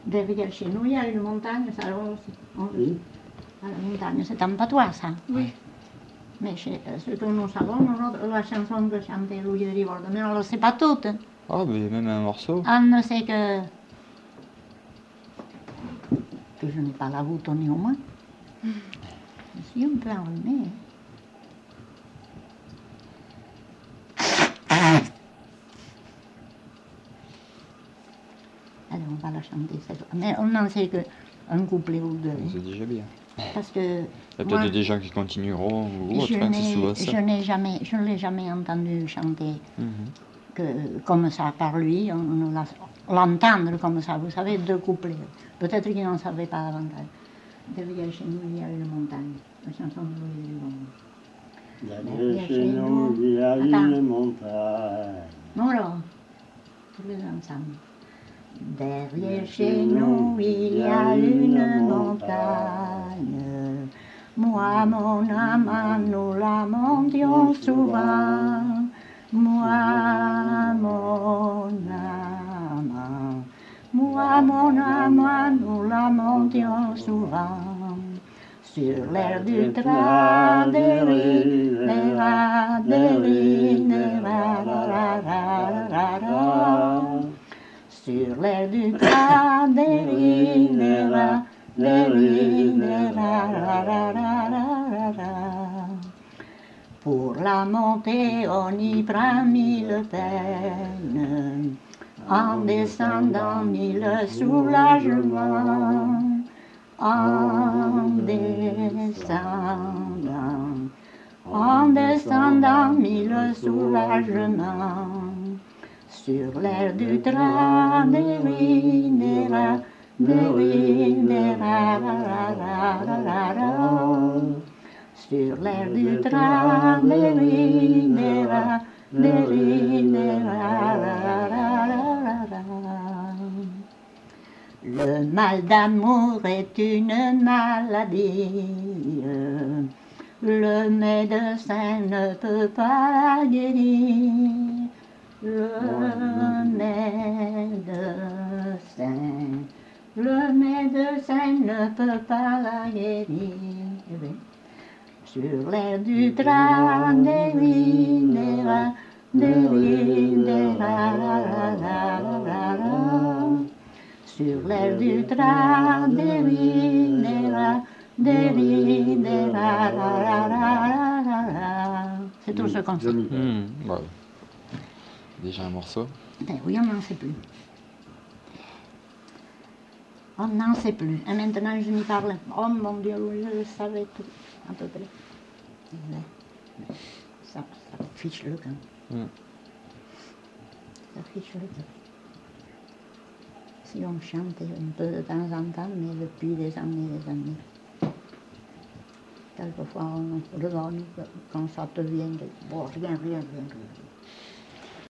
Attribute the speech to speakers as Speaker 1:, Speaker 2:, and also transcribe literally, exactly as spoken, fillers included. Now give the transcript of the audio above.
Speaker 1: Derrière chez nous, il y a une montagne, ça aussi. On le
Speaker 2: Oui.
Speaker 1: dit. À la montagne, c'est un patois, ça.
Speaker 3: Oui.
Speaker 1: Mais chez, ce que nous savons, nous, la chanson que chantait Louis de Rivorde, mais on ne le sait pas toute.
Speaker 3: Ah, mais même un morceau.
Speaker 1: On ne sait que... que je n'ai pas la voûte néanmoins. Je suis un peu enrhumée. Allez, on va la chanter cette fois. Mais on n'en sait qu'un couplet ou deux.
Speaker 3: C'est déjà bien.
Speaker 1: Parce que
Speaker 3: Il y a
Speaker 1: moi,
Speaker 3: peut-être des gens qui continueront ou autre,
Speaker 1: je
Speaker 3: hein, c'est souvent
Speaker 1: n'ai,
Speaker 3: ça.
Speaker 1: je n'ai jamais, je ne l'ai jamais entendu chanter
Speaker 3: Mhm.
Speaker 1: que, comme ça par lui, on, on l'a- l'entendre comme ça, vous savez, deux couplets. Peut-être qu'il n'en savait pas davantage. Derrière chez nous, il y a une montagne. La chanson de Louis Dubois.
Speaker 2: Derrière chez nous, il y a
Speaker 1: Attends.
Speaker 2: une montagne.
Speaker 1: Non, alors, tous les ensemble. Derrière chez nous, il y a une montagne. Moi, mon amant, nous la montions souvent. Moi, mon amant. Moi, mon amant, nous la montions souvent. Sur l'air du Traderi, nera, deri, nera, ra, ra, ra, ra, ra. Sur l'air du Traderi, nera, deri, nera, ra, ra, ra, ra, ra. Pour la montée, on y prend mille peines, en descendant mille soulagements. En descendant, en descendant mille soulagements, sur l'air du Traderi, nera, deri, nera, ra, ra, ra, ra, ra, ra. Sur l'air du Traderi, nera, deri, nera, ra, ra, ra, ra, ra. Le mal d'amour est une maladie, le médecin ne peut pas la guérir. Le médecin, le médecin ne peut pas la guérir. Sur l'air du Traderi, nera, deri, nera, ra, ra, ra, ra, ra. Sur l'air du Traderi, nera, deri, nera, ra, ra, ra, ra, ra. C'est tout ce qu'on sait.
Speaker 3: Hmm, ouais. Déjà un morceau.
Speaker 1: Ben oui, on n'en sait plus. On n'en sait plus. Et maintenant, je n'y parle. Oh mon Dieu, oui, je le savais tout, à peu près. Mais, mais ça, ça fiche le camp.
Speaker 3: Hmm.
Speaker 1: Ça fiche le camp. Si on chantait un peu de temps en temps, mais depuis des années et des années. Quelquefois, on redonne quand ça te vient. Bon, rien, rien, rien, rien.